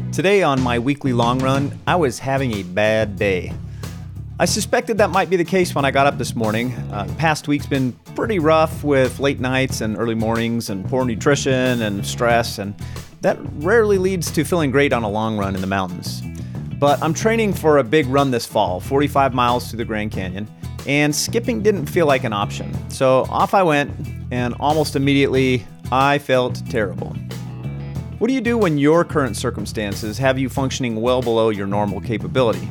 Today on my weekly long run, I was having a bad day. I suspected that might be the case when I got up this morning. The past week's been pretty rough with late nights and early mornings and poor nutrition and stress, and that rarely leads to feeling great on a long run in the mountains. But I'm training for a big run this fall, 45 miles through the Grand Canyon, and skipping didn't feel like an option. So off I went, and almost immediately, I felt terrible. What do you do when your current circumstances have you functioning well below your normal capability?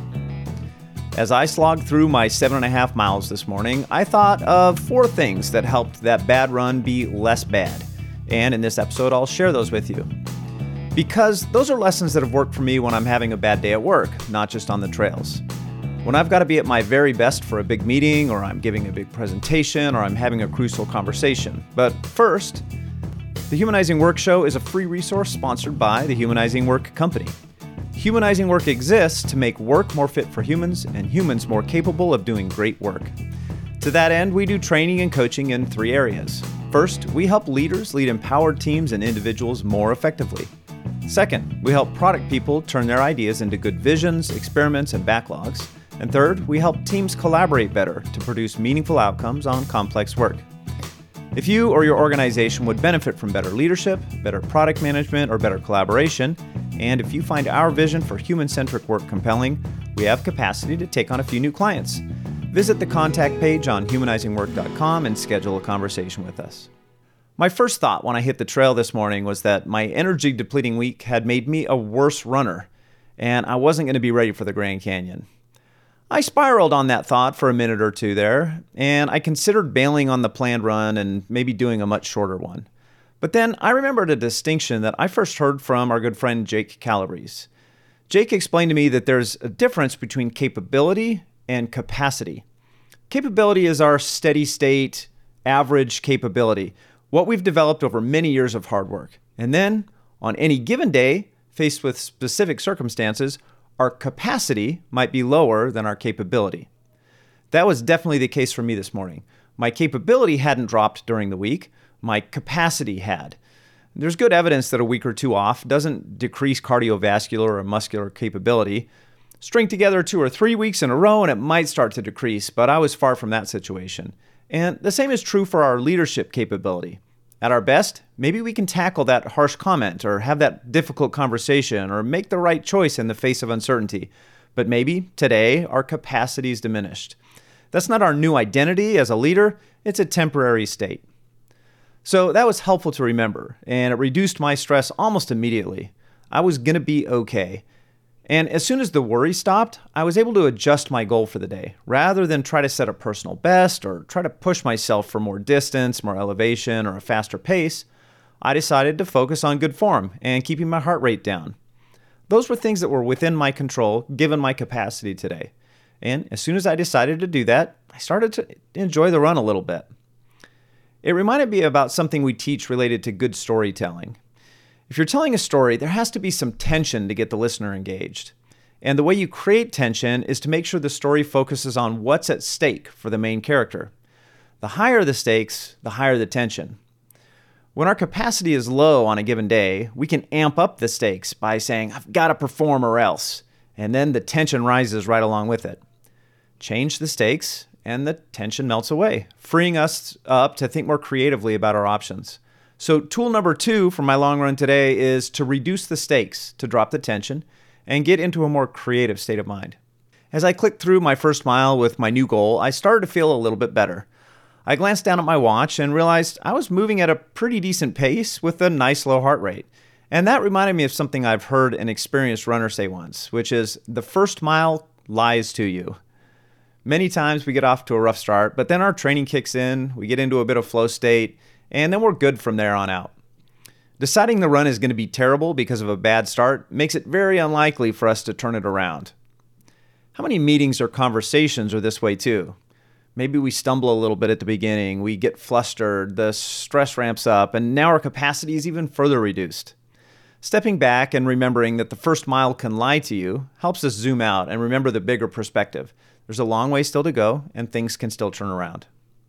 As I slogged through my 7.5 miles this morning, I thought of 4 things that helped that bad run be less bad. And in this episode, I'll share those with you. Because those are lessons that have worked for me when I'm having a bad day at work, not just on the trails. When I've got to be at my very best for a big meeting, or I'm giving a big presentation, or I'm having a crucial conversation. But first, the Humanizing Work Show is a free resource sponsored by the Humanizing Work Company. Humanizing Work exists to make work more fit for humans and humans more capable of doing great work. To that end, we do training and coaching in 3 areas. First, we help leaders lead empowered teams and individuals more effectively. Second, we help product people turn their ideas into good visions, experiments, and backlogs. And third, we help teams collaborate better to produce meaningful outcomes on complex work. If you or your organization would benefit from better leadership, better product management, or better collaboration, and if you find our vision for human-centric work compelling, we have capacity to take on a few new clients. Visit the contact page on humanizingwork.com and schedule a conversation with us. My first thought when I hit the trail this morning was that my energy-depleting week had made me a worse runner, and I wasn't going to be ready for the Grand Canyon. I spiraled on that thought for a minute or two there, and I considered bailing on the planned run and maybe doing a much shorter one. But then I remembered a distinction that I first heard from our good friend Jake Calabrese. Jake explained to me that there's a difference between capability and capacity. Capability is our steady state, average capability, what we've developed over many years of hard work. And then, on any given day, faced with specific circumstances, our capacity might be lower than our capability. That was definitely the case for me this morning. My capability hadn't dropped during the week, my capacity had. There's good evidence that a week or two off doesn't decrease cardiovascular or muscular capability. String together 2 or 3 weeks in a row and it might start to decrease, but I was far from that situation. And the same is true for our leadership capability. At our best, maybe we can tackle that harsh comment or have that difficult conversation or make the right choice in the face of uncertainty. But maybe today our capacity is diminished. That's not our new identity as a leader, it's a temporary state. So that was helpful to remember, and it reduced my stress almost immediately. I was going to be okay. And as soon as the worry stopped, I was able to adjust my goal for the day. Rather than try to set a personal best or try to push myself for more distance, more elevation, or a faster pace, I decided to focus on good form and keeping my heart rate down. Those were things that were within my control given my capacity today. And as soon as I decided to do that, I started to enjoy the run a little bit. It reminded me about something we teach related to good storytelling. If you're telling a story, there has to be some tension to get the listener engaged. And the way you create tension is to make sure the story focuses on what's at stake for the main character. The higher the stakes, the higher the tension. When our capacity is low on a given day, we can amp up the stakes by saying, I've got to perform or else. And then the tension rises right along with it. Change the stakes, and the tension melts away, freeing us up to think more creatively about our options. So tool number 2 for my long run today is to reduce the stakes, to drop the tension, and get into a more creative state of mind. As I clicked through my first mile with my new goal, I started to feel a little bit better. I glanced down at my watch and realized I was moving at a pretty decent pace with a nice low heart rate. And that reminded me of something I've heard an experienced runner say once, which is the first mile lies to you. Many times we get off to a rough start, but then our training kicks in, we get into a bit of flow state, and then we're good from there on out. Deciding the run is going to be terrible because of a bad start makes it very unlikely for us to turn it around. How many meetings or conversations are this way too? Maybe we stumble a little bit at the beginning, we get flustered, the stress ramps up, and now our capacity is even further reduced. Stepping back and remembering that the first mile can lie to you helps us zoom out and remember the bigger perspective. There's a long way still to go, and things can still turn around.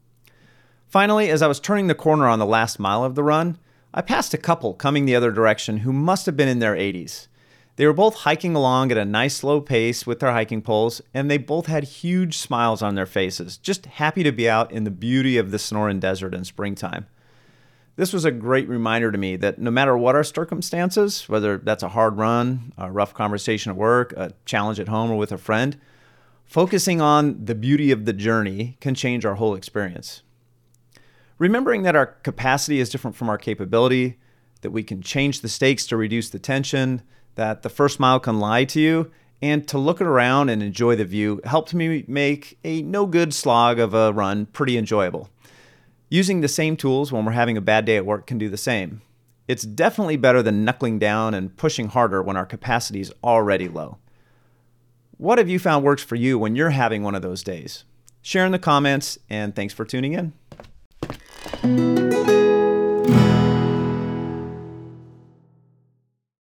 Finally, as I was turning the corner on the last mile of the run, I passed a couple coming the other direction who must have been in their 80s. They were both hiking along at a nice slow pace with their hiking poles, and they both had huge smiles on their faces, just happy to be out in the beauty of the Sonoran Desert in springtime. This was a great reminder to me that no matter what our circumstances, whether that's a hard run, a rough conversation at work, a challenge at home, or with a friend, focusing on the beauty of the journey can change our whole experience. Remembering that our capacity is different from our capability, that we can change the stakes to reduce the tension, that the first mile can lie to you, and to look around and enjoy the view helped me make a no-good slog of a run pretty enjoyable. Using the same tools when we're having a bad day at work can do the same. It's definitely better than knuckling down and pushing harder when our capacity is already low. What have you found works for you when you're having one of those days? Share in the comments, and thanks for tuning in.